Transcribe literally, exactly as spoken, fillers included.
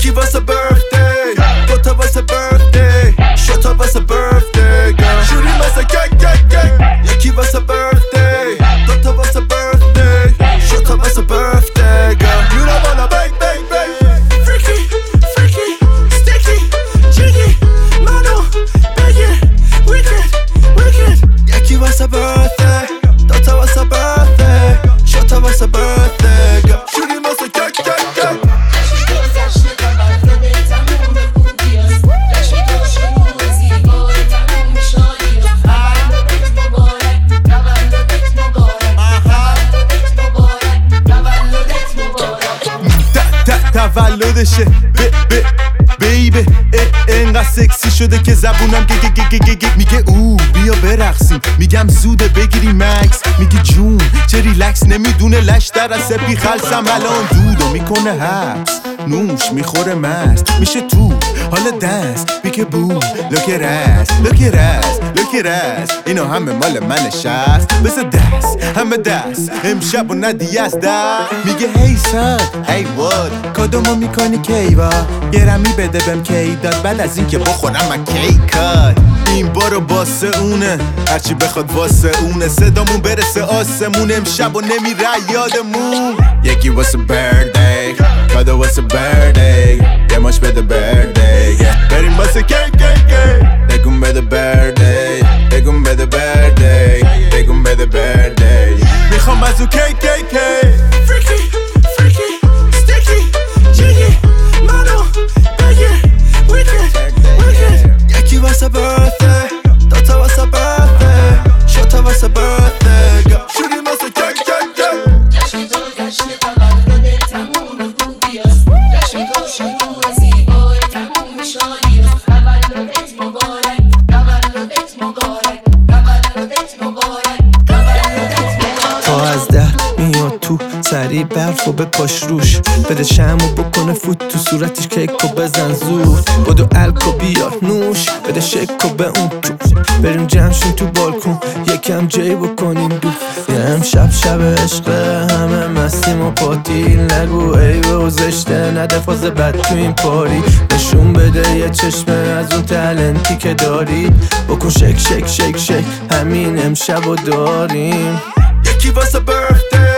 یکی واسه birthday دوتا واسه birthday شوتا واسه birthday شوری واسه کیک کیک کیک یکی واسه birthday دوتا واسه birthday شوتا واسه birthday You don't wanna bang bang bang Freaky, freaky, sticky, jiggy منو بگی wicked, wicked یکی واسه birthday دوتا واسه birthday شوتا واسه birthday شوری واسه کیک کیک کیک تولدشه ب ب بیبه انقدر سکسی شده که زبونم گه گه گه گه گه میگه او بیا برقصیم میگم زوده بگیری مکس میگه جون چه ریلکس نمیدونه لش در از سپی خلصم الان دودو میکنه حبس نوش میخوره مست میشه تو حالا دست بیکه بو لوکه رست لوکه رست لوکه رست اینو همه مال من شست بس دست همه دست امشب و ندی از دست میگه هی سد هی واد کادومو میکنی کیوا گرمی بده بهم کی داد بعد از این که بخورم من کیکات این بارو باسه اونه هرچی بخواد واسه اونه صدامون برسه آسمون امشب و نمیره یادمون یکی واسه birthday کادو واسه birthday یه ماش بده birthday بریم واسه کیک کیک کیک بگون بده birthday بگون بده birthday بگون بده birthday میخوام از او کیک کیک کیک Freaky, freaky, sticky, jiggy منو بگی wicked, wicked یکی واسه birthday دوتا واسه birthday شوتا واسه birthday شوری واسه کیک کیک کیک جشن تو جشن تولد تموم خوبی است جشن تو شروع زیبای تموم شادی است تولدت مبارک تولدت مبارک تولدت مبارک تولدت مبارک تا از ده میاد تو سریع برف و بپاش روش بده شمو بکنه فوت تو صورتش کیک و بزن زور بدو الکو بیار نوش بده شک و به اون تو بریم جمشون تو بالکن یکم جی بکنیم دو یه امشب شب عشقه همه مستیم و پاتیل نگو عیبه و زشته نده فاز بد تو این پاری نشون بده یه چشمه از اون تلنتی که داری بکن شک شک شک شک همین امشب و داریم یکی واسه birthday